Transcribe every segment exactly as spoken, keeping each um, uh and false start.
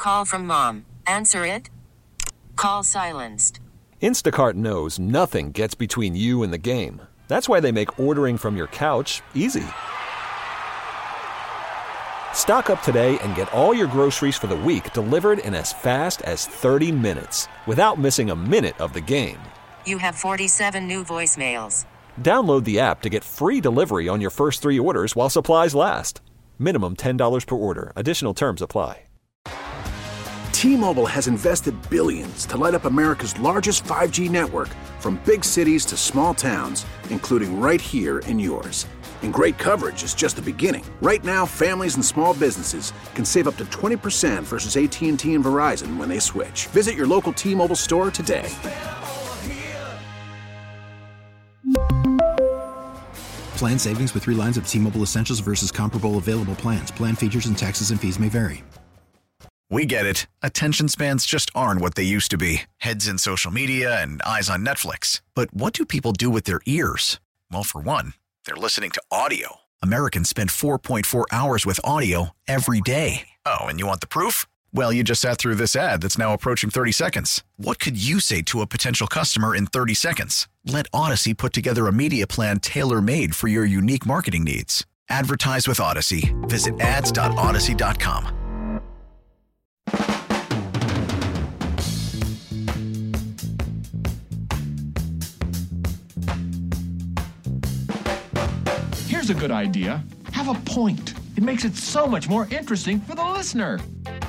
Call from mom. Answer it. Call silenced. Instacart knows nothing gets between you and the game. That's why they make ordering from your couch easy. Stock up today and get all your groceries for the week delivered in as fast as thirty minutes without missing a minute of the game. You have forty-seven new voicemails. Download the app to get free delivery on your first three orders while supplies last. Minimum ten dollars per order. Additional terms apply. T-Mobile has invested billions to light up America's largest five G network, from big cities to small towns, including right here in yours. And great coverage is just the beginning. Right now, families and small businesses can save up to twenty percent versus A T and T and Verizon when they switch. Visit your local T-Mobile store today. Plan savings with three lines of T-Mobile Essentials versus comparable available plans. Plan features and taxes and fees may vary. We get it. Attention spans just aren't what they used to be. Heads in social media and eyes on Netflix. But what do people do with their ears? Well, for one, they're listening to audio. Americans spend four point four hours with audio every day. Oh, and you want the proof? Well, you just sat through this ad that's now approaching thirty seconds. What could you say to a potential customer in thirty seconds? Let Odyssey put together a media plan tailor-made for your unique marketing needs. Advertise with Odyssey. Visit ads dot odyssey dot com. Here's a good idea. Have a point. It makes it so much more interesting for the listener.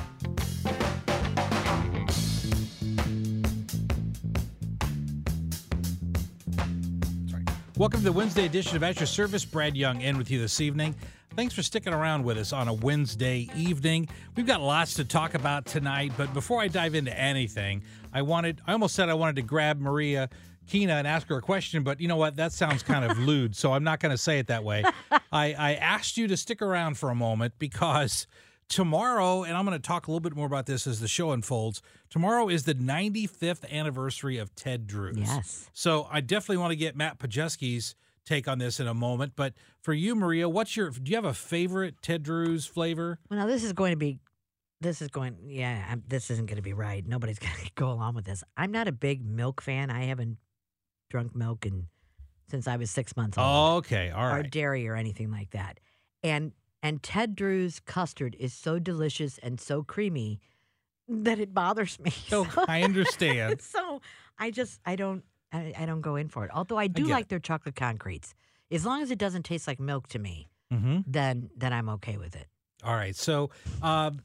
Welcome to the Wednesday edition of At Your Service. Brad Young in with you this evening. Thanks for sticking around with us on a Wednesday evening. We've got lots to talk about tonight, but before I dive into anything, I wanted, I almost said I wanted to grab Maria Kina and ask her a question, but you know what? That sounds kind of lewd, so I'm not going to say it that way. I, I asked you to stick around for a moment because tomorrow, and I'm going to talk a little bit more about this as the show unfolds, tomorrow is the ninety-fifth anniversary of Ted Drewes. Yes. So I definitely want to get Matt Pajeski's take on this in a moment. But for you, Maria, what's your, do you have a favorite Ted Drewes flavor? Well, now this is going to be, this is going, yeah, I'm, this isn't going to be right. Nobody's going to go along with this. I'm not a big milk fan. I haven't drunk milk in, since I was six months old. Oh, okay. All right. Or dairy or anything like that. And And Ted Drewes custard is so delicious and so creamy that it bothers me. Oh, I understand. So I just, I don't, I, I don't go in for it. Although I do I like it. their chocolate concretes. As long as it doesn't taste like milk to me, mm-hmm. then then I'm okay with it. All right. So, um,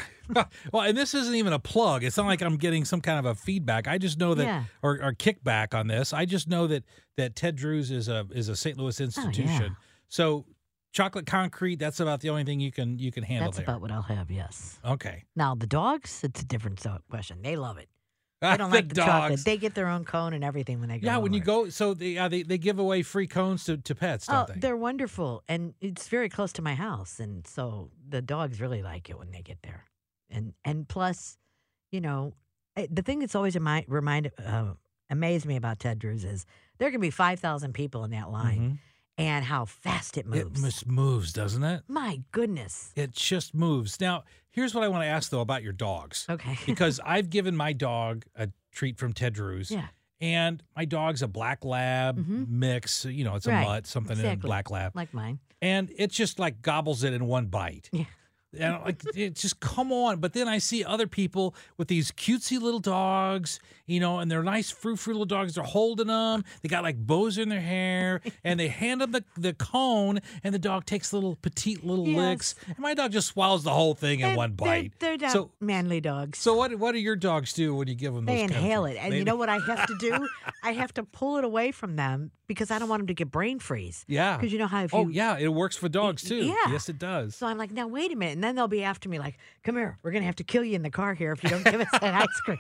well, and this isn't even a plug. It's not like I'm getting some kind of a feedback. I just know that, yeah. or, or kickback on this. I just know that that Ted Drewes is a is a Saint Louis institution. Oh, yeah. So chocolate concrete, that's about the only thing you can you can handle That's there. about what I'll have, yes. Okay. Now, the dogs, it's a different so- question. They love it. They don't the like the dogs. chocolate. They get their own cone and everything when they go Yeah, when over. you go, so they, uh, they they give away free cones to, to pets, don't Oh, they? they're wonderful. And it's very close to my house. And so the dogs really like it when they get there. And and plus, you know, eh, the thing that's always remind, remind, uh, amazed me about Ted Drewes is there can be five thousand people in that line. Mm-hmm. And how fast it moves. It just moves, doesn't it? My goodness. It just moves. Now, here's what I want to ask, though, about your dogs. Okay. Because I've given my dog a treat from Ted Drewes. Yeah. And my dog's a black lab mm-hmm. mix. You know, it's a right. mutt, something exactly. in a black lab. Like mine. And it just like gobbles it in one bite. Yeah. And I'm like, it just come on. But then I see other people with these cutesy little dogs, you know, and they're nice frou-frou little dogs. They're holding them. They got like bows in their hair, and they hand them the, the cone, and the dog takes little petite little yes. licks. And my dog just swallows the whole thing in they're, one bite. They're, they're not so, manly dogs. So what what do your dogs do when you give them those They inhale kind of it. And they, you know what I have to do? I have to pull it away from them because I don't want them to get brain freeze. Yeah. Because you know how if oh, you... yeah, it works for dogs, too. Yeah. Yes, it does. So I'm like, now, wait a minute. And then they'll be after me like, come here. We're going to have to kill you in the car here if you don't give us that ice cream.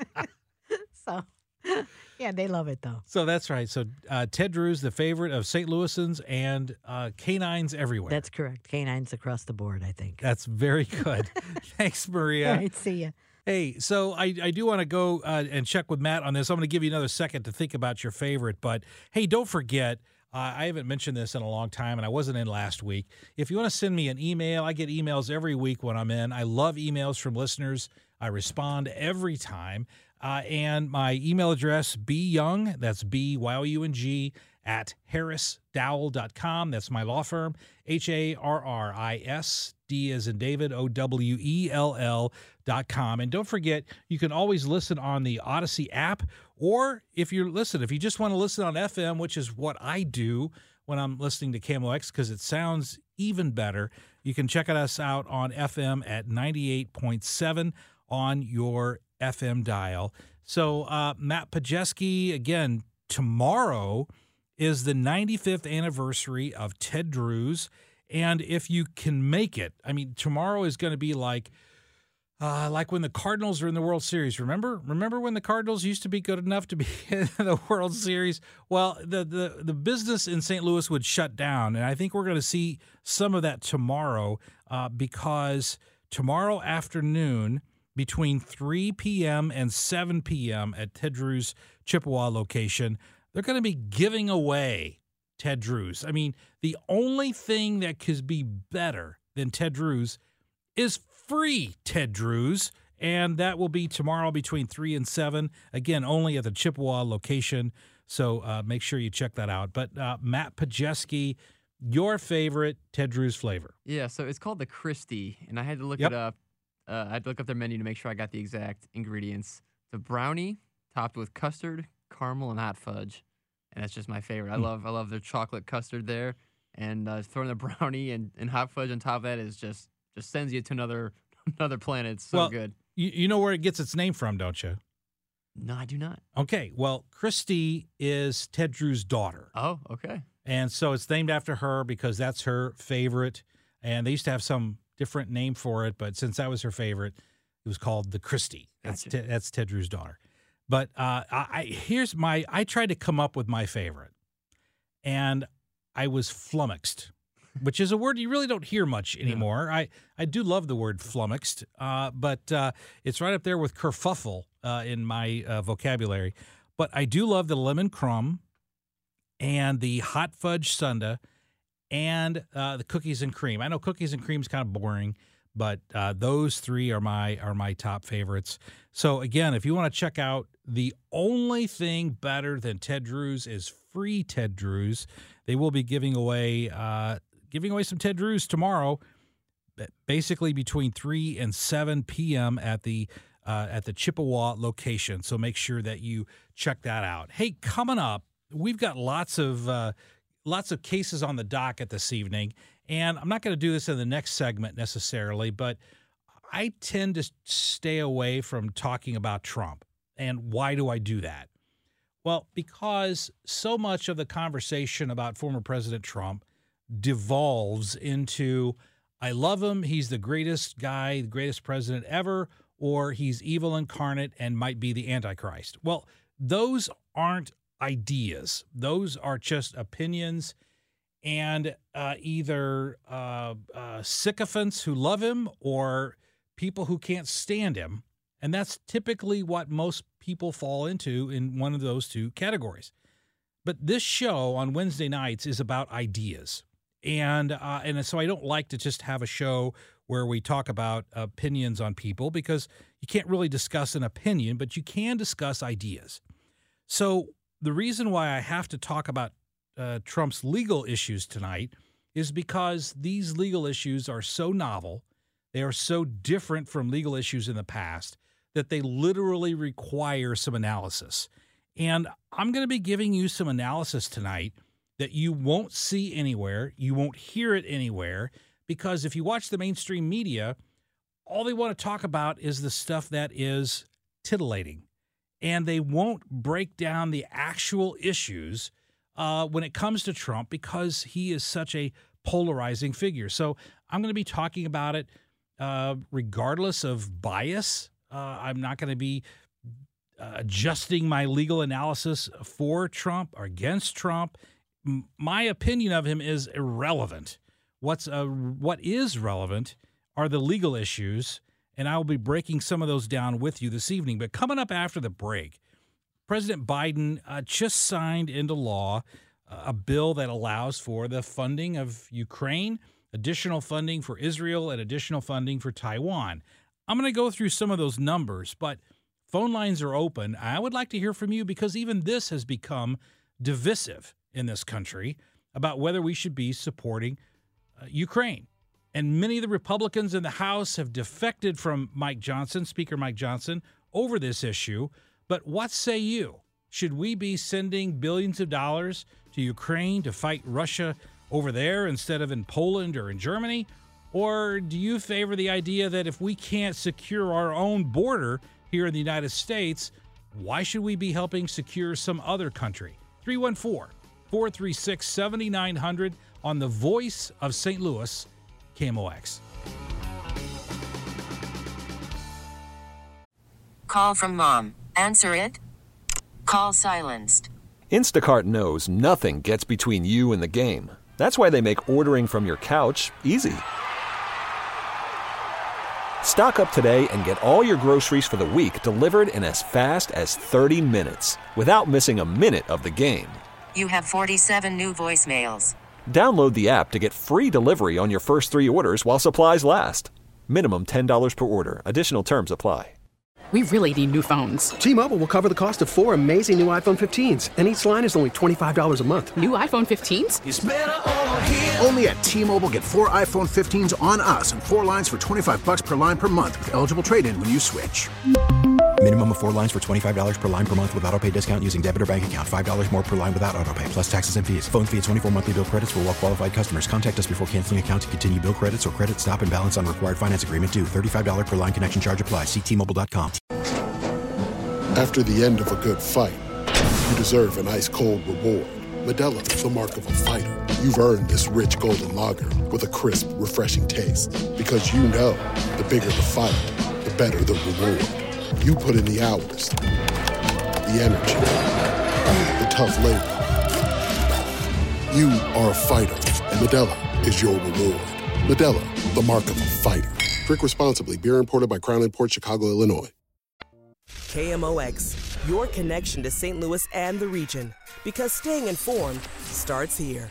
So, yeah, they love it, though. So that's right. So uh, Ted Drewes, the favorite of Saint Louisans and uh, canines everywhere. That's correct. Canines across the board, I think. That's very good. Thanks, Maria. All right, see ya. Hey, so I, I do want to go uh, and check with Matt on this. I'm going to give you another second to think about your favorite. But, hey, don't forget, Uh, I haven't mentioned this in a long time, and I wasn't in last week. If you want to send me an email, I get emails every week when I'm in. I love emails from listeners. I respond every time. Uh, and my email address, byoung, that's B Y O U N G, at harris dowell dot com. That's my law firm, H A R R I S, D as in David, O W E L L dot com. And don't forget, you can always listen on the Odyssey app, or if you're, listen, if you just want to listen on F M, which is what I do when I'm listening to K M O X because it sounds even better, you can check us out on F M at ninety-eight point seven on your F M dial. So uh, Matt Pajeski, again, tomorrow is the ninety-fifth anniversary of Ted Drewes. And if you can make it, I mean, tomorrow is going to be like uh, like when the Cardinals are in the World Series. Remember? Remember when the Cardinals used to be good enough to be in the World Series? Well, the, the, the business in Saint Louis would shut down. And I think we're going to see some of that tomorrow uh, because tomorrow afternoon, between three p.m. and seven p.m. at Ted Drewes' Chippewa location, they're going to be giving away Ted Drewes. I mean, the only thing that could be better than Ted Drewes is free Ted Drewes, and that will be tomorrow between three and seven, again, only at the Chippewa location, so uh, make sure you check that out. But uh, Matt Pajeski, your favorite Ted Drewes flavor. Yeah, so it's called the Christie, and I had to look Yep. it up. Uh, I had to look up their menu to make sure I got the exact ingredients. The brownie topped with custard, caramel, and hot fudge, and that's just my favorite. I Mm. love I love their chocolate custard there, and uh, throwing the brownie and, and hot fudge on top of that is just just sends you to another another planet. It's so Well, good. You, you know where it gets its name from, don't you? No, I do not. Okay, well, Christy is Ted Drewes' daughter. Oh, okay. And so it's named after her because that's her favorite. And they used to have some different name for it, but since that was her favorite, it was called the Christie. That's Gotcha. Te- that's Ted Drewes' daughter. But uh, I, I here's my I tried to come up with my favorite, and I was flummoxed, which is a word you really don't hear much anymore. I, I do love the word flummoxed, uh, but uh, it's right up there with kerfuffle uh, in my uh, vocabulary. But I do love the lemon crumb and the hot fudge sundae and uh, the cookies and cream. I know cookies and cream is kind of boring, but uh, those three are my are my top favorites. So again, if you want to check out the only thing better than Ted Drewes is free Ted Drewes. They will be giving away uh, giving away some Ted Drewes tomorrow, basically between three and seven p.m. at the uh, at the Chippewa location. So make sure that you check that out. Hey, coming up, we've got lots of uh, lots of cases on the docket this evening, and I'm not going to do this in the next segment necessarily, but I tend to stay away from talking about Trump. And why do I do that? Well, because so much of the conversation about former President Trump devolves into, I love him, he's the greatest guy, the greatest president ever, or he's evil incarnate and might be the Antichrist. Well, those aren't ideas. Those are just opinions, and uh, either uh, uh, sycophants who love him or people who can't stand him. And that's typically what most people fall into in one of those two categories. But this show on Wednesday nights is about ideas. And uh, and so I don't like to just have a show where we talk about opinions on people, because you can't really discuss an opinion, but you can discuss ideas. So the reason why I have to talk about uh, Trump's legal issues tonight is because these legal issues are so novel, they are so different from legal issues in the past, that they literally require some analysis. And I'm going to be giving you some analysis tonight that you won't see anywhere, you won't hear it anywhere, because if you watch the mainstream media, all they want to talk about is the stuff that is titillating. And they won't break down the actual issues uh, when it comes to Trump, because he is such a polarizing figure. So I'm going to be talking about it uh, regardless of bias. Uh, I'm not going to be uh, adjusting my legal analysis for Trump or against Trump. M- my opinion of him is irrelevant. What's uh, what is relevant are the legal issues, and I will be breaking some of those down with you this evening. But coming up after the break, President Biden uh, just signed into law a bill that allows for the funding of Ukraine, additional funding for Israel, and additional funding for Taiwan. I'm going to go through some of those numbers, but phone lines are open. I would like to hear from you because even this has become divisive in this country about whether we should be supporting uh, Ukraine. And many of the Republicans in the House have defected from Mike Johnson, Speaker Mike Johnson, over this issue. But what say you? Should we be sending billions of dollars to Ukraine to fight Russia over there instead of in Poland or in Germany? Or do you favor the idea that if we can't secure our own border here in the United States, why should we be helping secure some other country? three one four, four three six, seven nine zero zero on the Voice of Saint Louis, K M O X. Call from mom. Answer it. Call silenced. Instacart knows nothing gets between you and the game. That's why they make ordering from your couch easy. Stock up today and get all your groceries for the week delivered in as fast as thirty minutes without missing a minute of the game. You have forty-seven new voicemails. Download the app to get free delivery on your first three orders while supplies last. Minimum ten dollars per order. Additional terms apply. We really need new phones. T-Mobile will cover the cost of four amazing new iPhone fifteens, and each line is only twenty-five dollars a month. New iPhone fifteens? It's better over here. Only at T-Mobile, get four iPhone fifteens on us and four lines for twenty-five dollars per line per month with eligible trade-in when you switch. Minimum of four lines for twenty-five dollars per line per month with autopay discount using debit or bank account. five dollars more per line without autopay, plus taxes and fees. Phone fee at twenty-four monthly bill credits for well-qualified customers. Contact us before canceling account to continue bill credits or credit stop and balance on required finance agreement due. thirty-five dollars per line connection charge applies. See T Mobile dot com. After the end of a good fight, you deserve an ice-cold reward. Modelo is the mark of a fighter. You've earned this rich golden lager with a crisp, refreshing taste. Because you know, the bigger the fight, the better the reward. You put in the hours, the energy, the tough labor. You are a fighter, and Modelo is your reward. Modelo, the mark of a fighter. Drink responsibly. Beer imported by Crown Imports, Chicago, Illinois. K M O X, your connection to Saint Louis and the region. Because staying informed starts here.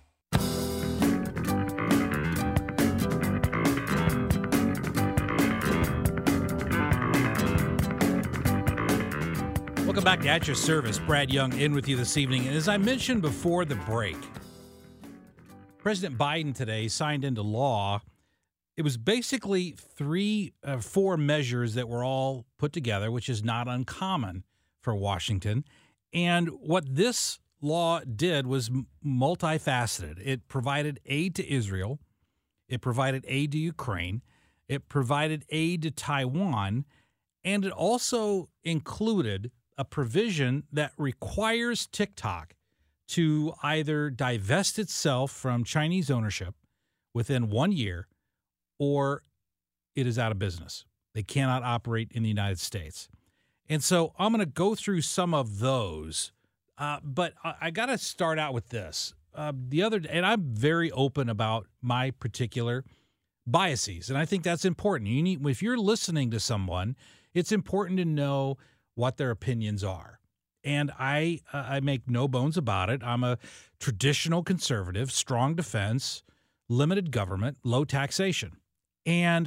Welcome back to At Your Service. Brad Young in with you this evening. And as I mentioned before the break, President Biden today signed into law. It was basically three, uh, four measures that were all put together, which is not uncommon for Washington. And what this law did was multifaceted. It provided aid to Israel. It provided aid to Ukraine. It provided aid to Taiwan. And it also included a provision that requires TikTok to either divest itself from Chinese ownership within one year or it is out of business. They cannot operate in the United States. And so I'm going to go through some of those, uh, but I, I got to start out with this. Uh, the other, and I'm very open about my particular biases, and I think that's important. You need, if you're listening to someone, it's important to know what their opinions are. And I, uh, I make no bones about it. I'm a traditional conservative, strong defense, limited government, low taxation. And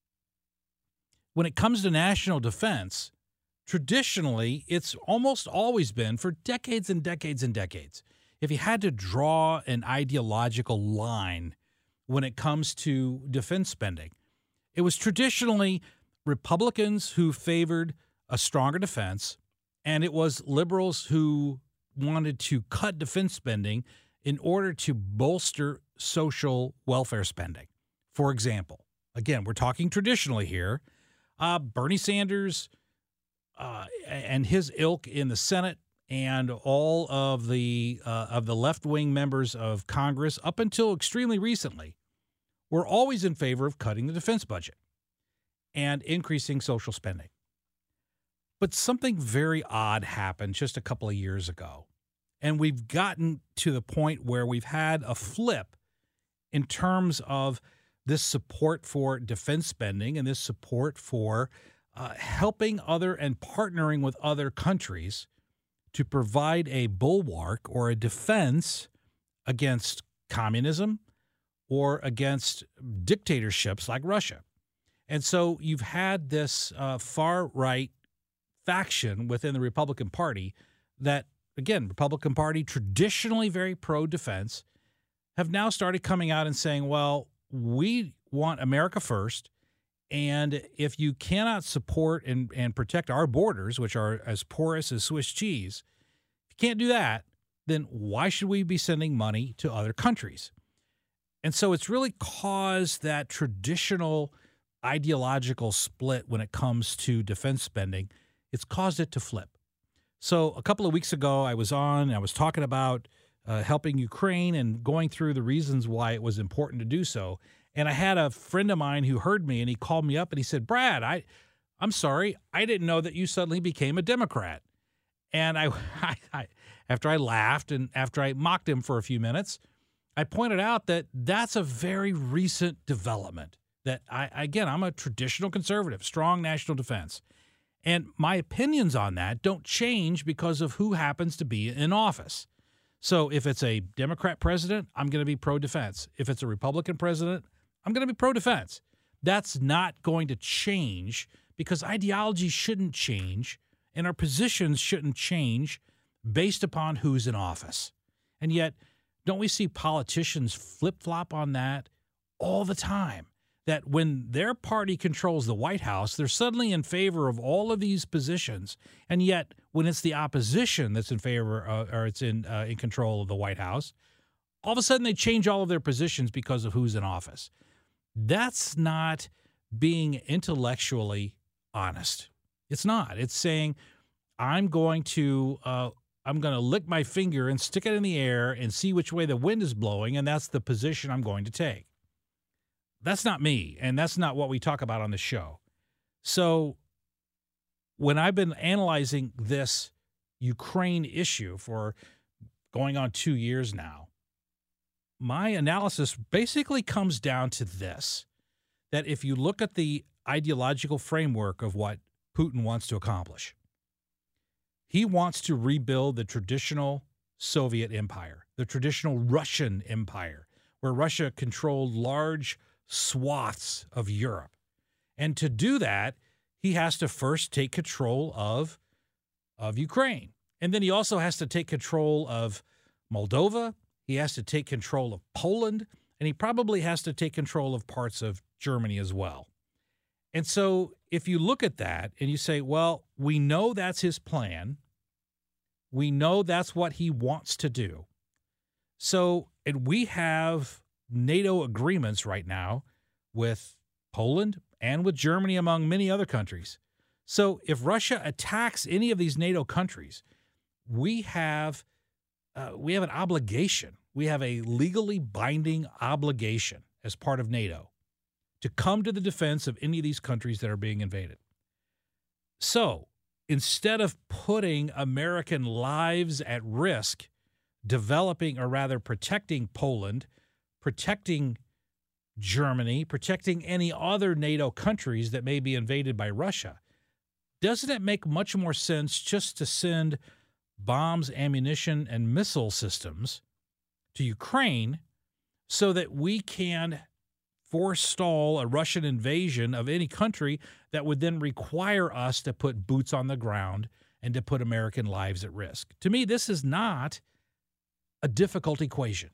when it comes to national defense, traditionally, it's almost always been for decades and decades and decades. If you had to draw an ideological line when it comes to defense spending, it was traditionally Republicans who favored a stronger defense, and it was liberals who wanted to cut defense spending in order to bolster social welfare spending. For example, again, we're talking traditionally here, uh, Bernie Sanders uh, and his ilk in the Senate and all of the uh, of the left-wing members of Congress up until extremely recently were always in favor of cutting the defense budget and increasing social spending. But something very odd happened just a couple of years ago, and we've gotten to the point where we've had a flip in terms of this support for defense spending and this support for uh, helping other and partnering with other countries to provide a bulwark or a defense against communism or against dictatorships like Russia. And so you've had this uh, far-right faction within the Republican Party that, again, Republican Party, traditionally very pro-defense, have now started coming out and saying, well, we want America first, and if you cannot support and, and protect our borders, which are as porous as Swiss cheese, if you can't do that, then why should we be sending money to other countries? And so it's really caused that traditional ideological split when it comes to defense spending. It's caused it to flip. So a couple of weeks ago, I was on, I was talking about uh, helping Ukraine and going through the reasons why it was important to do so. And I had a friend of mine who heard me, and he called me up and he said, Brad, I, I'm sorry, I didn't know that you suddenly became a Democrat. And I, I, I after I laughed and after I mocked him for a few minutes, I pointed out that that's a very recent development. That I, again, I'm a traditional conservative, strong national defense. And my opinions on that don't change because of who happens to be in office. So if it's a Democrat president, I'm going to be pro-defense. If it's a Republican president, I'm going to be pro-defense. That's not going to change because ideology shouldn't change and our positions shouldn't change based upon who's in office. And yet, don't we see politicians flip-flop on that all the time? That when their party controls the White House, they're suddenly in favor of all of these positions, and yet when it's the opposition that's in favor of, or it's in uh, in control of the White House, all of a sudden they change all of their positions because of who's in office. That's not being intellectually honest. It's not. It's saying I'm going to uh, I'm going to lick my finger and stick it in the air and see which way the wind is blowing, and that's the position I'm going to take. That's not me, and that's not what we talk about on the show. So when I've been analyzing this Ukraine issue for going on two years now, my analysis basically comes down to this, that if you look at the ideological framework of what Putin wants to accomplish, he wants to rebuild the traditional Soviet empire, the traditional Russian empire, where Russia controlled large swaths of Europe. And to do that, he has to first take control of, of Ukraine. And then he also has to take control of Moldova. He has to take control of Poland. And he probably has to take control of parts of Germany as well. And so if you look at that and you say, well, we know that's his plan. We know that's what he wants to do. So, and we have NATO agreements right now with Poland and with Germany, among many other countries. So if Russia attacks any of these NATO countries, we have uh, we have an obligation. We have a legally binding obligation as part of NATO to come to the defense of any of these countries that are being invaded. So instead of putting American lives at risk, developing or rather protecting Poland, protecting Germany, protecting any other NATO countries that may be invaded by Russia, doesn't it make much more sense just to send bombs, ammunition, and missile systems to Ukraine so that we can forestall a Russian invasion of any country that would then require us to put boots on the ground and to put American lives at risk? To me, this is not a difficult equation.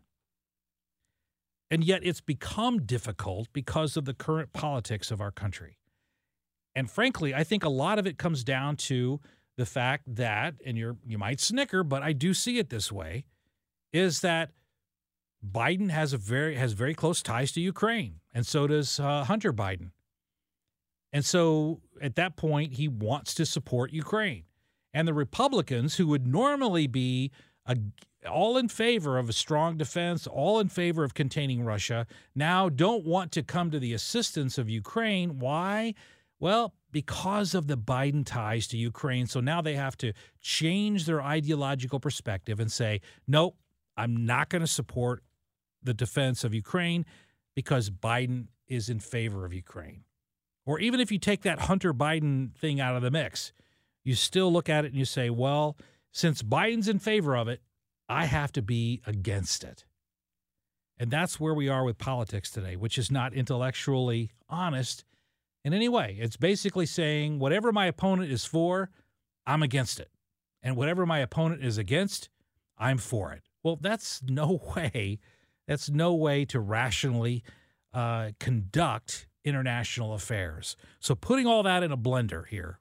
And yet it's become difficult because of the current politics of our country. And frankly, I think a lot of it comes down to the fact that, and you're you might snicker, but I do see it this way, is that Biden has a very has very close ties to Ukraine, and so does uh, Hunter Biden. And so at that point, he wants to support Ukraine. And the Republicans, who would normally be a, all in favor of a strong defense, all in favor of containing Russia, now don't want to come to the assistance of Ukraine. Why? Well, because of the Biden ties to Ukraine. So now they have to change their ideological perspective and say, nope, I'm not going to support the defense of Ukraine because Biden is in favor of Ukraine. Or even if you take that Hunter Biden thing out of the mix, you still look at it and you say, well, since Biden's in favor of it, I have to be against it. And that's where we are with politics today, which is not intellectually honest in any way. It's basically saying whatever my opponent is for, I'm against it. And whatever my opponent is against, I'm for it. Well, that's no way, that's no way to rationally uh, conduct international affairs. So putting all that in a blender here,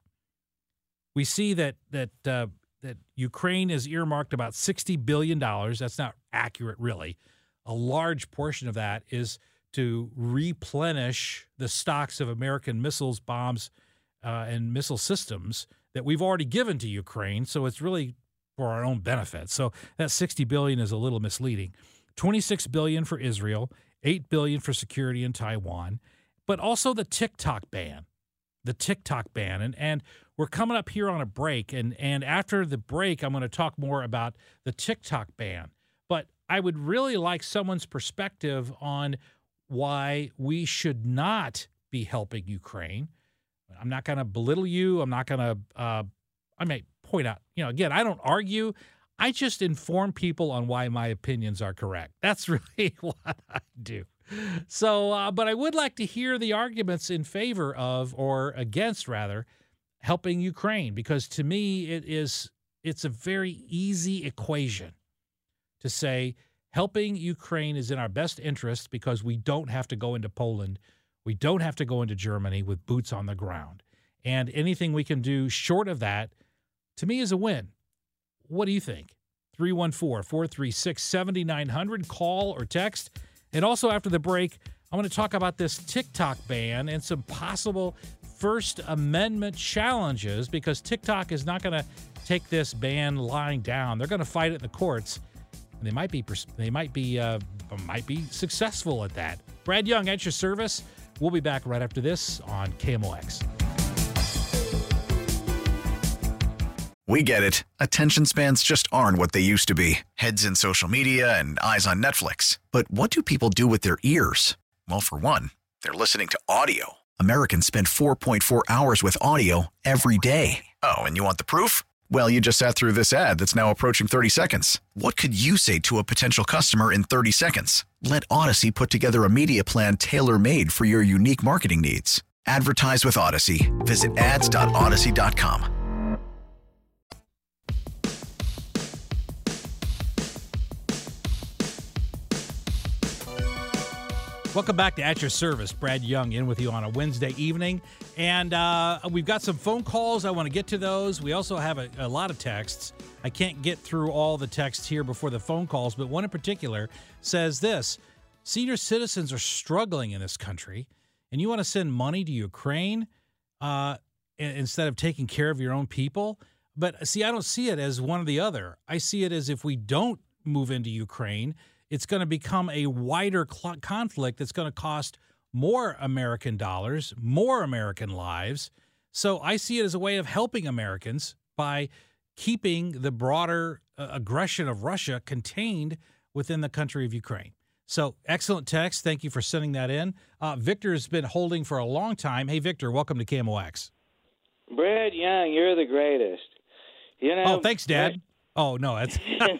we see that that uh, that Ukraine is earmarked about sixty billion dollars. That's not accurate, really. A large portion of that is to replenish the stocks of American missiles, bombs, uh, and missile systems that we've already given to Ukraine. So it's really for our own benefit. So that sixty billion dollars is a little misleading. twenty-six billion dollars for Israel, eight billion dollars for security in Taiwan, but also the TikTok ban. The TikTok ban. And and we're coming up here on a break. And, and after the break, I'm going to talk more about the TikTok ban. But I would really like someone's perspective on why we should not be helping Ukraine. I'm not going to belittle you. I'm not going to, uh, I may point out, you know, again, I don't argue. I just inform people on why my opinions are correct. That's really what I do. So, uh, but I would like to hear the arguments in favor of, or against rather, helping Ukraine, because to me it is, it's a very easy equation to say helping Ukraine is in our best interest because we don't have to go into Poland. We don't have to go into Germany with boots on the ground. And anything we can do short of that, to me, is a win. What do you think? three one four, four three six, seven nine zero zero. Call or text. And also after the break, I'm going to talk about this TikTok ban and some possible First Amendment challenges, because TikTok is not going to take this ban lying down. They're going to fight it in the courts. And they might be they might be uh, might be successful at that. Brad Young at your service. We'll be back right after this on K M O X. We get it. Attention spans just aren't what they used to be. Heads in social media and eyes on Netflix. But what do people do with their ears? Well, for one, they're listening to audio. Americans spend four point four hours with audio every day. Oh, and you want the proof? Well, you just sat through this ad that's now approaching thirty seconds. What could you say to a potential customer in thirty seconds? Let Odyssey put together a media plan tailor-made for your unique marketing needs. Advertise with Odyssey. Visit ads dot odyssey dot com. Welcome back to At Your Service. Brad Young in with you on a Wednesday evening. And uh, we've got some phone calls. I want to get to those. We also have a, a lot of texts. I can't get through all the texts here before the phone calls, but one in particular says this: senior citizens are struggling in this country, and you want to send money to Ukraine uh, instead of taking care of your own people? But see, I don't see it as one or the other. I see it as if we don't move into Ukraine, it's going to become a wider cl- conflict that's going to cost more American dollars, more American lives. So I see it as a way of helping Americans by keeping the broader uh, aggression of Russia contained within the country of Ukraine. So excellent text. Thank you for sending that in. Uh, Victor has been holding for a long time. Hey, Victor, welcome to K M O X. Brad Young, you're the greatest. You know. Oh, thanks, Dad. Brad, oh, no, that's.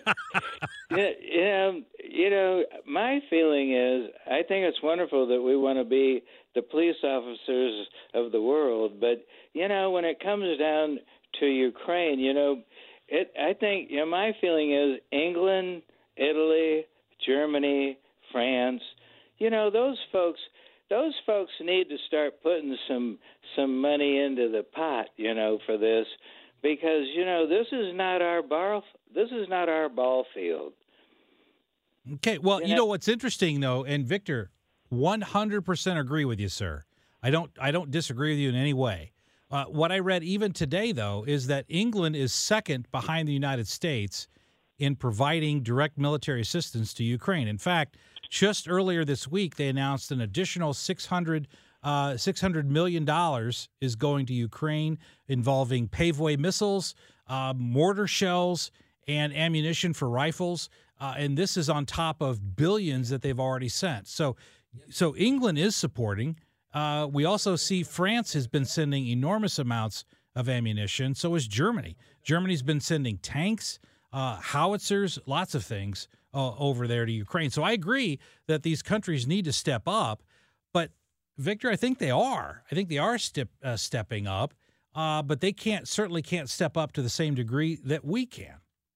you know, you know, my feeling is I think it's wonderful that we want to be the police officers of the world. But, you know, when it comes down to Ukraine, you know, it. I think, you know, my feeling is England, Italy, Germany, France, you know, those folks, those folks need to start putting some some money into the pot, you know, for this. Because, you know, this is not our ball, this is not our ball field. Okay, well, you know, you know what's interesting, though, and Victor, one hundred percent agree with you, sir. I don't I don't disagree with you in any way. Uh, what I read even today, though, is that England is second behind the United States in providing direct military assistance to Ukraine. In fact, just earlier this week, they announced an additional six hundred, uh, six hundred million dollars is going to Ukraine, involving Paveway missiles, uh, mortar shells, and ammunition for rifles. Uh, and this is on top of billions that they've already sent. So so England is supporting. Uh, we also see France has been sending enormous amounts of ammunition. So is Germany. Germany's been sending tanks, uh, howitzers, lots of things uh, over there to Ukraine. So I agree that these countries need to step up. But, Victor, I think they are. I think they are step, uh, stepping up, uh, but they can't certainly can't step up to the same degree that we can.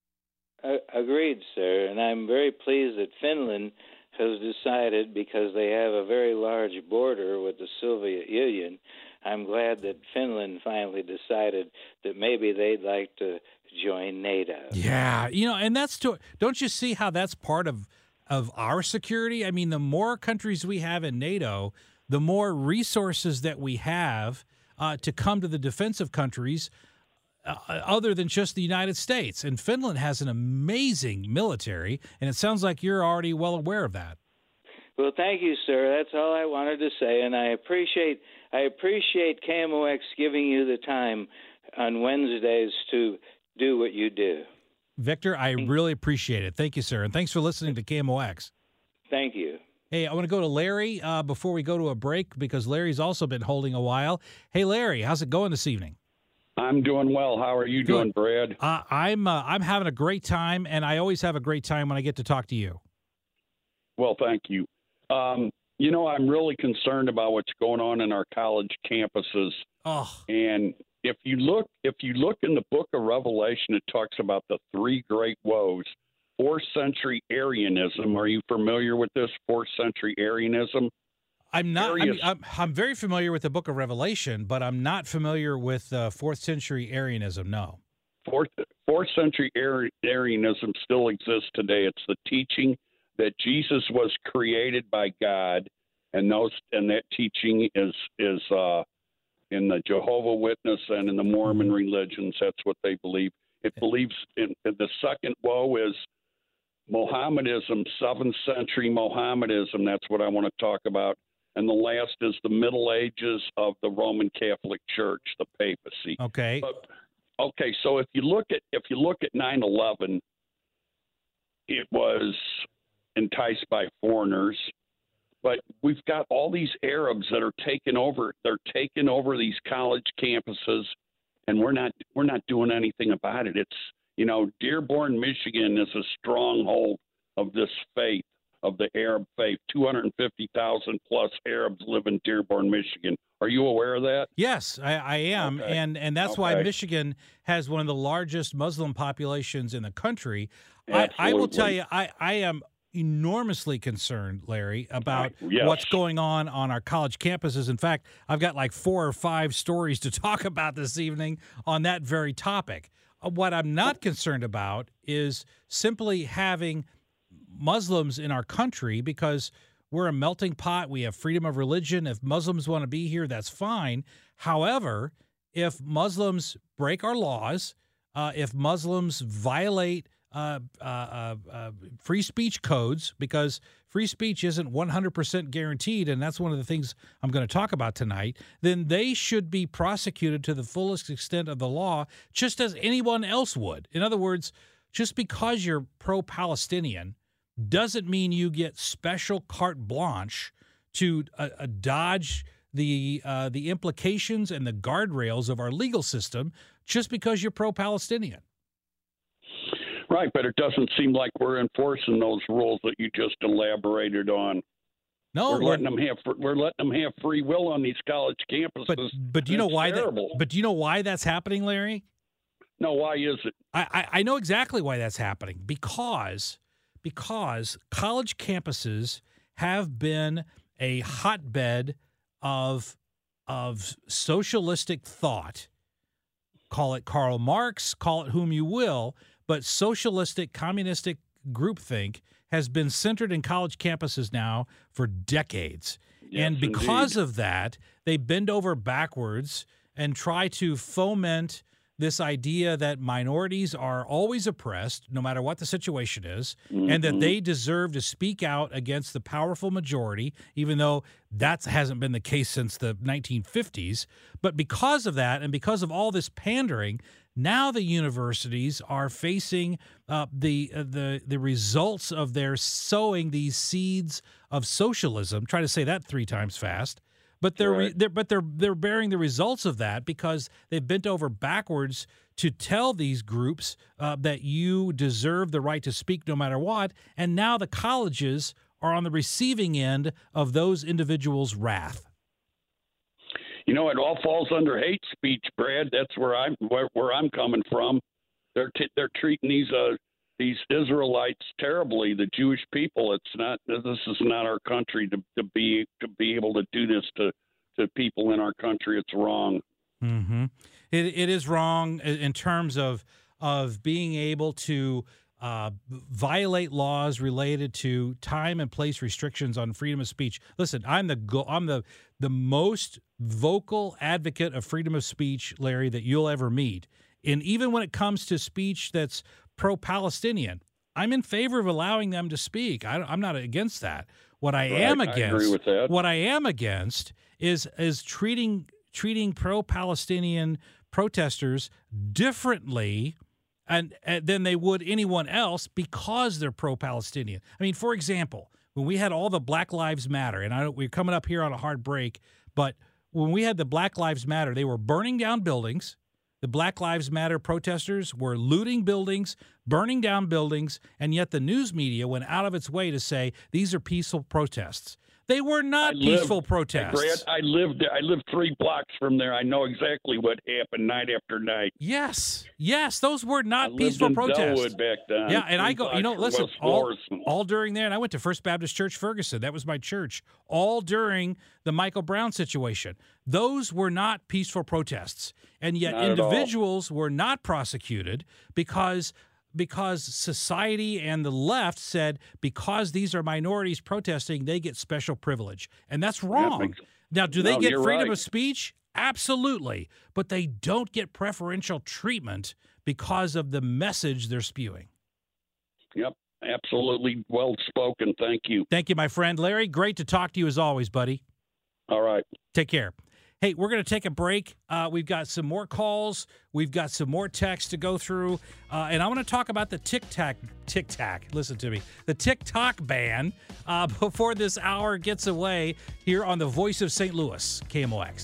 Uh, agreed, sir. And I'm very pleased that Finland has decided, because they have a very large border with the Soviet Union, I'm glad that Finland finally decided that maybe they'd like to join NATO. Yeah, you know, and that's to, don't you see how that's part of of our security? I mean, the more countries we have in NATO, the more resources that we have uh, to come to the defense of countries uh, other than just the United States. And Finland has an amazing military, and it sounds like you're already well aware of that. Well, thank you, sir. That's all I wanted to say, and I appreciate I appreciate K M O X giving you the time on Wednesdays to do what you do. Victor, I really appreciate it. Thank you, sir, and thanks for listening to K M O X. Thank you. Hey, I want to go to Larry uh, before we go to a break, because Larry's also been holding a while. Hey, Larry, how's it going this evening? I'm doing well. How are you Good. doing, Brad? Uh, I'm uh, I'm having a great time, and I always have a great time when I get to talk to you. Well, thank you. Um, you know, I'm really concerned about what's going on in our college campuses. Oh. And if you look, if you look in the book of Revelation, it talks about the three great woes. Fourth century Arianism. Are you familiar with this? Fourth century Arianism. I'm not. I Arius- mean, I'm, I'm very familiar with the book of Revelation, but I'm not familiar with uh, fourth century Arianism. No. Fourth, fourth century Ari- Arianism still exists today. It's the teaching that Jesus was created by God, and those and that teaching is is uh, in the Jehovah Witness and in the Mormon religions. That's what they believe. It believes in, in the second woe is Mohammedanism, seventh century Mohammedanism. That's what I want to talk about. And the last is the Middle Ages of the Roman Catholic Church, the papacy. Okay. But, okay, so if you look at if you look at nine eleven, it was enticed by foreigners, but we've got all these Arabs that are taking over. They're taking over these college campuses, and we're not we're not doing anything about it. It's you know, Dearborn, Michigan is a stronghold of this faith, of the Arab faith. two hundred fifty thousand plus Arabs live in Dearborn, Michigan. Are you aware of that? Yes, I, I am, Okay. and and that's Okay. why Michigan has one of the largest Muslim populations in the country. I, I will tell Absolutely. you, I, I am enormously concerned, Larry, about Yes. what's going on on our college campuses. In fact, I've got like four or five stories to talk about this evening on that very topic. Uh, What I'm not concerned about is simply having Muslims in our country, because we're a melting pot. We have freedom of religion. If Muslims want to be here, that's fine. However, if Muslims break our laws, uh, if Muslims violate uh, uh, uh, uh, free speech codes, because free speech isn't one hundred percent guaranteed, and that's one of the things I'm going to talk about tonight, then they should be prosecuted to the fullest extent of the law, just as anyone else would. In other words, just because you're pro-Palestinian doesn't mean you get special carte blanche to uh, uh, dodge the uh, the implications and the guardrails of our legal system just because you're pro-Palestinian. Right, but it doesn't seem like we're enforcing those rules that you just elaborated on. No, we're we're- letting them have we're letting them have free will on these college campuses. But but do you know It's why terrible. that? But do you know why that's happening, Larry? No, why is it? I, I, I know exactly why that's happening, because because college campuses have been a hotbed of of socialistic thought. Call it Karl Marx, call it whom you will, but socialistic, communistic groupthink has been centered in college campuses now for decades. Yes, and because indeed. of that, they bend over backwards and try to foment this idea that minorities are always oppressed, no matter what the situation is, and that Mhm. they deserve to speak out against the powerful majority, even though that hasn't been the case since the nineteen fifties. But because of that, and because of all this pandering, now the universities are facing uh, the uh, the the results of their sowing these seeds of socialism. Try to say that three times fast. But they're, right. they're but they're they're bearing the results of that because they've bent over backwards to tell these groups uh, that you deserve the right to speak no matter what, and now the colleges are on the receiving end of those individuals' wrath. You know, it all falls under hate speech, Brad. That's where I'm where, where I'm coming from. They're t- they're treating these uh these Israelites terribly, the Jewish people. It's not. This is not our country to, to be to be able to do this to, to people in our country. It's wrong. Mm-hmm. It it is wrong in terms of of being able to uh, violate laws related to time and place restrictions on freedom of speech. Listen, I'm the go- I'm the the most vocal advocate of freedom of speech, Larry, that you'll ever meet. And even when it comes to speech that's pro-Palestinian, I'm in favor of allowing them to speak. I, I'm not against that. What I right, am against, I agree with that. What I am against is is treating treating pro-Palestinian protesters differently and, and than they would anyone else because they're pro-Palestinian. I mean, for example, when we had all the Black Lives Matter, and I, we're coming up here on a hard break, but when we had the Black Lives Matter, they were burning down buildings. The Black Lives Matter protesters were looting buildings, burning down buildings, and yet the news media went out of its way to say these are peaceful protests. They were not I peaceful lived, protests. Brad, I lived I lived three blocks from there. I know exactly what happened night after night. Yes, yes, those were not I peaceful lived in protests. Delwood back then. Yeah, and three I go, you know, blocks listen, from West all, Florissant. all during there, and I went to First Baptist Church Ferguson. That was my church. All during the Michael Brown situation. Those were not peaceful protests, and yet Not at all. individuals were not prosecuted because because society and the left said because these are minorities protesting, they get special privilege. And that's wrong. makes- Now, do they No, get you're freedom right. of speech? Absolutely. But they don't get preferential treatment because of the message they're spewing. Yep, absolutely well spoken. Thank you. Thank you, my friend. Larry, great to talk to you as always, buddy. All right. Take care. Hey, we're going to take a break. Uh, we've got some more calls. We've got some more texts to go through. Uh, and I want to talk about the TikTok, TikTok, listen to me, the TikTok ban uh, before this hour gets away here on the Voice of Saint Louis, K M O X.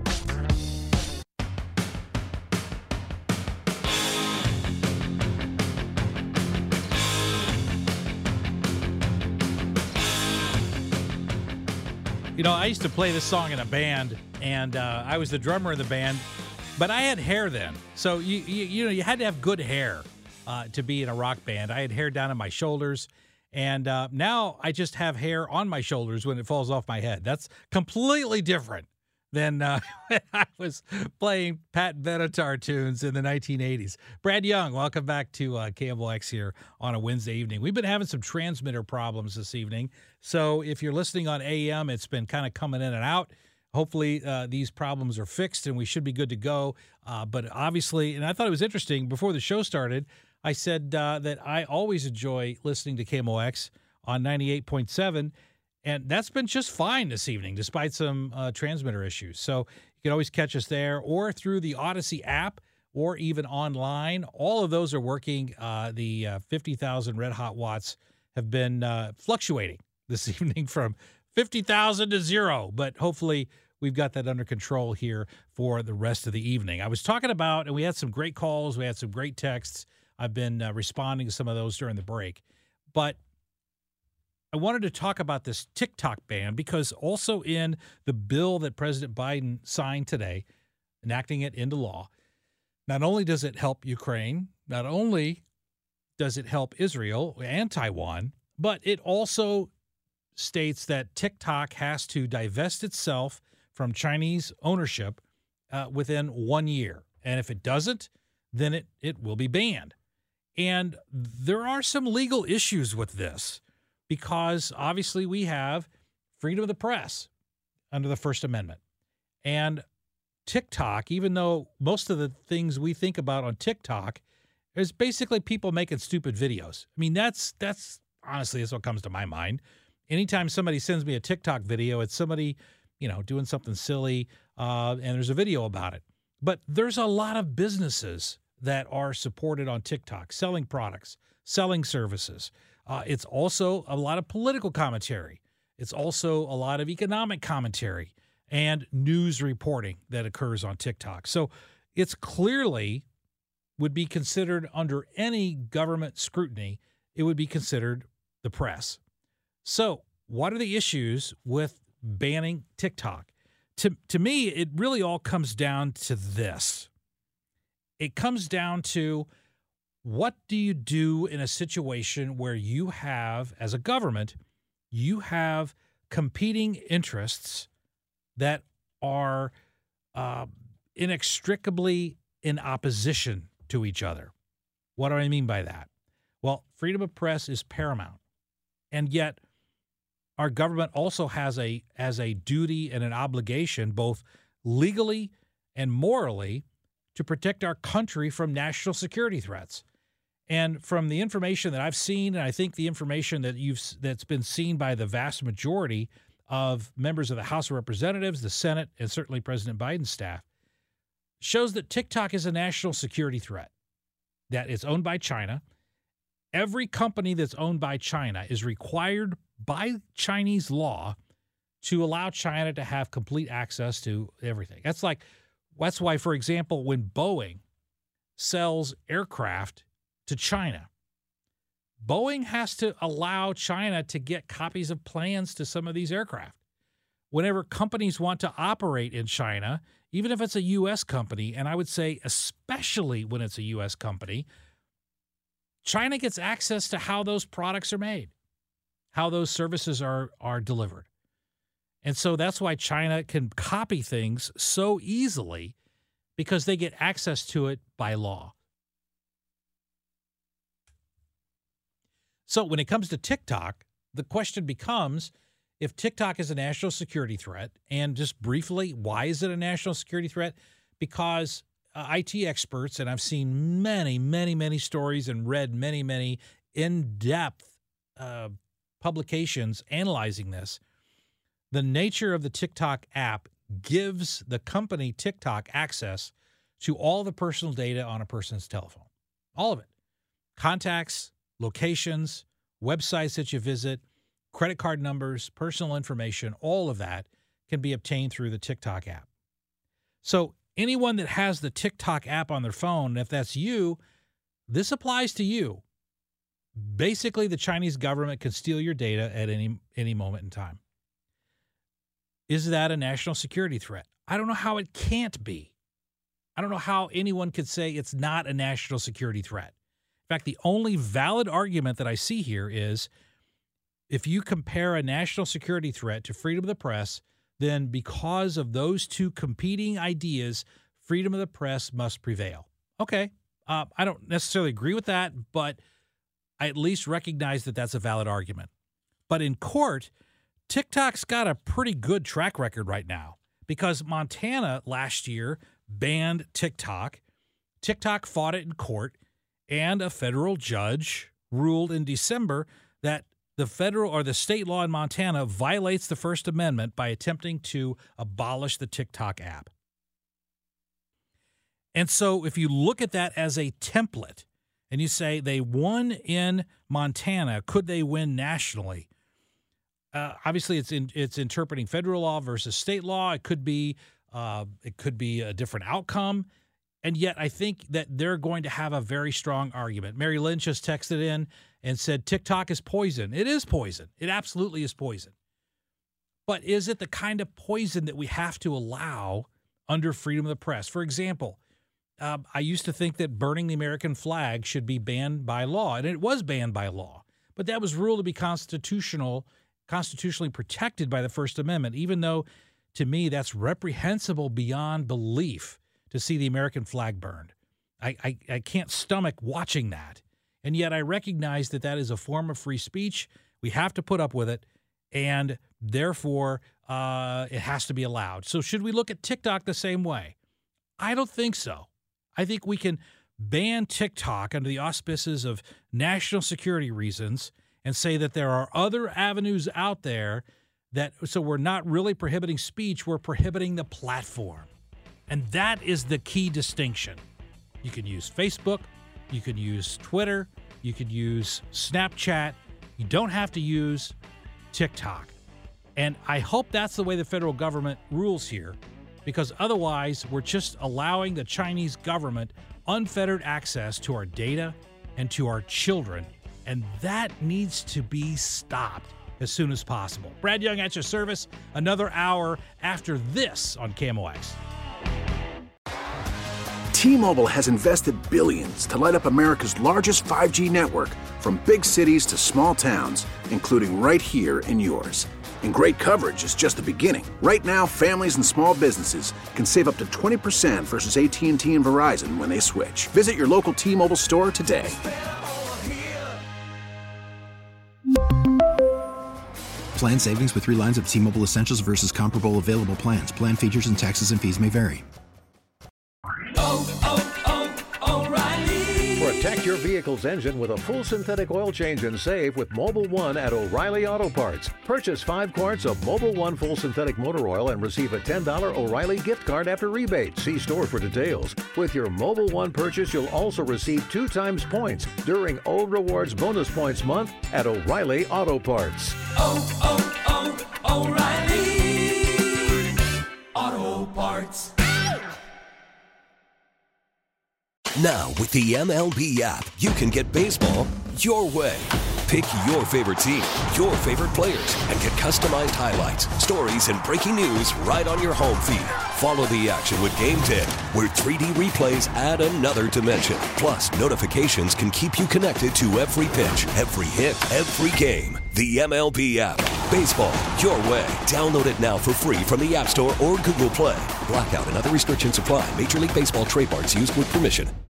You know, I used to play this song in a band, and uh, I was the drummer in the band, but I had hair then. So, you you, you know, you had to have good hair uh, to be in a rock band. I had hair down on my shoulders, and uh, now I just have hair on my shoulders when it falls off my head. That's completely different than uh, when I was playing Pat Benatar tunes in the nineteen eighties. Brad Young, welcome back to uh, K M O X here on a Wednesday evening. We've been having some transmitter problems this evening. So if you're listening on A M, it's been kind of coming in and out. Hopefully uh, these problems are fixed and we should be good to go. Uh, but obviously, and I thought it was interesting, before the show started, I said uh, that I always enjoy listening to K M O X on ninety-eight point seven. And that's been just fine this evening, despite some uh, transmitter issues. So you can always catch us there or through the Odyssey app or even online. All of those are working. Uh, the uh, fifty thousand red hot watts have been uh, fluctuating this evening from fifty thousand to zero. But hopefully we've got that under control here for the rest of the evening. I was talking about, and we had some great calls. We had some great texts. I've been uh, responding to some of those during the break. But I wanted to talk about this TikTok ban because also in the bill that President Biden signed today, enacting it into law, not only does it help Ukraine, not only does it help Israel and Taiwan, but it also states that TikTok has to divest itself from Chinese ownership uh, within one year. And if it doesn't, then it, it will be banned. And there are some legal issues with this, because obviously we have freedom of the press under the First Amendment. And TikTok, even though most of the things we think about on TikTok is basically people making stupid videos. I mean, that's that's honestly, that's what comes to my mind. Anytime somebody sends me a TikTok video, it's somebody, you know, doing something silly, uh, and there's a video about it. But there's a lot of businesses that are supported on TikTok, selling products, selling services. Uh, it's also a lot of political commentary. It's also a lot of economic commentary. and news reporting that occurs on TikTok. So it's clearly would be considered under any government scrutiny, it would be considered the press. So what are the issues with banning TikTok? To, to me, it really all comes down to this. It comes down to, what do you do in a situation where you have, as a government, you have competing interests that are uh, inextricably in opposition to each other? What do I mean by that? Well, freedom of press is paramount. And yet, our government also has a, has a duty and an obligation, both legally and morally, to protect our country from national security threats. And from the information that I've seen, and I think the information that you've that's been seen by the vast majority of members of the House of Representatives, the Senate, and certainly President Biden's staff, shows that TikTok is a national security threat, that it's owned by China. Every company that's owned by China is required by Chinese law to allow China to have complete access to everything. That's like, that's why, for example, when Boeing sells aircraft to China, Boeing has to allow China to get copies of plans to some of these aircraft. Whenever companies want to operate in China, even if it's a U S company, and I would say especially when it's a U S company, China gets access to how those products are made, how those services are, are delivered. And so that's why China can copy things so easily, because they get access to it by law. So when it comes to TikTok, the question becomes, if TikTok is a national security threat, and just briefly, why is it a national security threat? Because uh, I T experts, and I've seen many, many, many stories and read many, many in-depth uh, publications analyzing this, the nature of the TikTok app gives the company TikTok access to all the personal data on a person's telephone. All of it. Contacts, locations, websites that you visit, credit card numbers, personal information, all of that can be obtained through the TikTok app. So anyone that has the TikTok app on their phone, if that's you, this applies to you. Basically, the Chinese government can steal your data at any any moment in time. Is that a national security threat? I don't know how it can't be. I don't know how anyone could say it's not a national security threat. In fact, the only valid argument that I see here is, if you compare a national security threat to freedom of the press, then because of those two competing ideas, freedom of the press must prevail. Okay, uh, I don't necessarily agree with that, but I at least recognize that that's a valid argument. But in court, TikTok's got a pretty good track record right now, because Montana last year banned TikTok. TikTok fought it in court, and a federal judge ruled in December that the federal or the state law in Montana violates the First Amendment by attempting to abolish the TikTok app. And so if you look at that as a template and you say they won in Montana, could they win nationally? Uh, obviously, it's in, it's interpreting federal law versus state law. It could be uh, it could be a different outcome. And yet I think that they're going to have a very strong argument. Mary Lynn just texted in and said TikTok is poison. It is poison. It absolutely is poison. But is it the kind of poison that we have to allow under freedom of the press? For example, um, I used to think that burning the American flag should be banned by law, and it was banned by law. But that was ruled to be constitutional, constitutionally protected by the First Amendment, even though, to me, that's reprehensible beyond belief to see the American flag burned. I, I, I can't stomach watching that. And yet I recognize that that is a form of free speech. We have to put up with it, and therefore uh, it has to be allowed. So should we look at TikTok the same way? I don't think so. I think we can ban TikTok under the auspices of national security reasons and say that there are other avenues out there that, so we're not really prohibiting speech, we're prohibiting the platform. And that is the key distinction. You can use Facebook, you can use Twitter, you could use Snapchat. You don't have to use TikTok. And I hope that's the way the federal government rules here, because otherwise we're just allowing the Chinese government unfettered access to our data and to our children. And that needs to be stopped as soon as possible. Brad Young at your service, another hour after this on K M O X. T-Mobile has invested billions to light up America's largest five G network, from big cities to small towns, including right here in yours. And great coverage is just the beginning. Right now, families and small businesses can save up to twenty percent versus A T and T and Verizon when they switch. Visit your local T-Mobile store today. Plan savings with three lines of T-Mobile Essentials versus comparable available plans. Plan features and taxes and fees may vary. Oh, oh, oh, O'Reilly. Protect your vehicle's engine with a full synthetic oil change and save with Mobil one at O'Reilly Auto Parts. Purchase five quarts of Mobil one full synthetic motor oil and receive a ten dollars O'Reilly gift card after rebate. See store for details. With your Mobil one purchase, you'll also receive two times points during O Rewards Bonus Points Month at O'Reilly Auto Parts. Oh, oh, oh, O'Reilly Auto Parts. Now, with the M L B app, you can get baseball your way. Pick your favorite team, your favorite players, and get customized highlights, stories, and breaking news right on your home feed. Follow the action with Game ten, where three D replays add another dimension. Plus, notifications can keep you connected to every pitch, every hit, every game. The M L B app. Baseball your way. Download it now for free from the App Store or Google Play. Blackout and other restrictions apply. Major League Baseball trademarks used with permission.